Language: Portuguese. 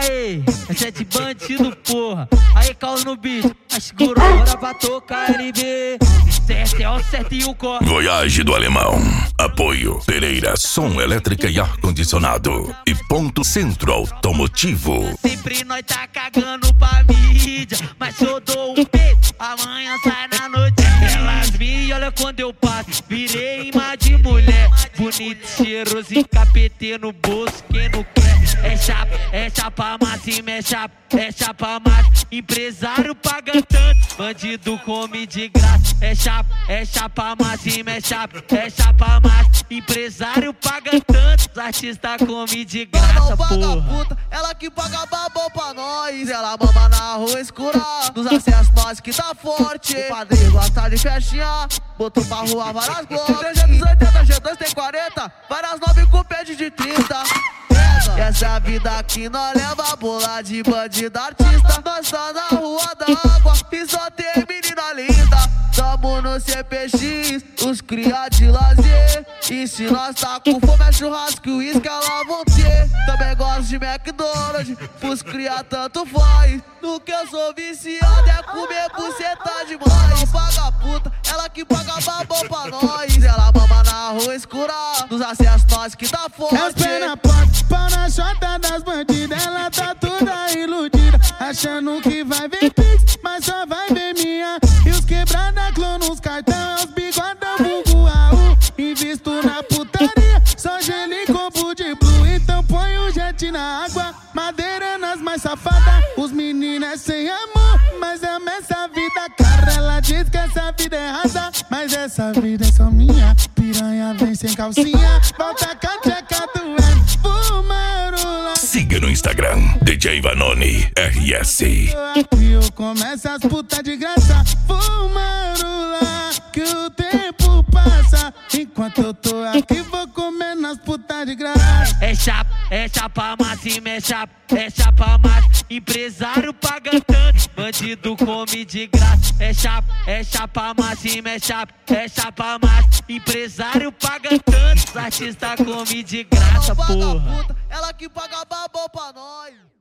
Aê, é sete bandido, porra. Aí, caos no beat, a segurora pra tocar LB. Certo é o certo e o corre. Voyage do Alemão. Apoio Pereira, som, elétrica e ar-condicionado. E Ponto Centro Automotivo. Sempre nós tá cagando pra mídia, mas eu dou um beijo, amanhã sai na noite. Elas me olham quando eu passo, virei imã de mulher. Bonito, cheiroso e capetê no bolso, quem não quer. É chapa massa e é chapa massa. Empresário paga tanto, bandido come de graça. É chapa massa e é chapa massa. Empresário paga tanto, artista come de graça, porra. Puta, ela que paga babão pra nós. Ela mama na rua escura, nos acessos nós que tá forte. O padrinho gosta de festinha, botou pra rua várias glocks. 380, G2 tem 40, várias 9 com pede de 30. Essa vida aqui nós leva bola de bandido artista. Nós tá na rua d'água e só tem menina linda. Tamo no CPX, os cria de lazer. E se nós tá com fome é churrasco e uísque elas vão ter. Também gosto de McDonald's, pros cria tanto faz. No que eu sou viciado é comer buceta demais. Não paga puta, ela que paga babão pra nós. Ela mama na rua escura, nos acessos nós que tá forte. As pernas portas, pau na chota das bandidas. Ela tá toda iludida, achando que vai ver pix, mas só vai ver minha. E os quebrada clã nos cartão, é os bigodão vulgo AU. Invisto na putaria, só gelo e copo de blue. Então põe o jet na água, madeira nas mais safadas. Os meninos é sem amor, mas ama essa vida cara. Ela diz que essa vida é rasa, mas essa vida é só minha. Piranha vem sem calcinha, volta com a tcheca do fumarula. Siga no Instagram, DJ Vanoni RS. E eu começo as putas de graça, fumarula, que o tempo passa. Enquanto eu tô aqui vou comer nas putas de graça. É chapa massa e é chapa massa. Empresário paga tanto, bandido come de graça. É chapa massa e é chapa massa. Empresário paga tanto, artista come de graça, porra. Ela que paga babão pra nós.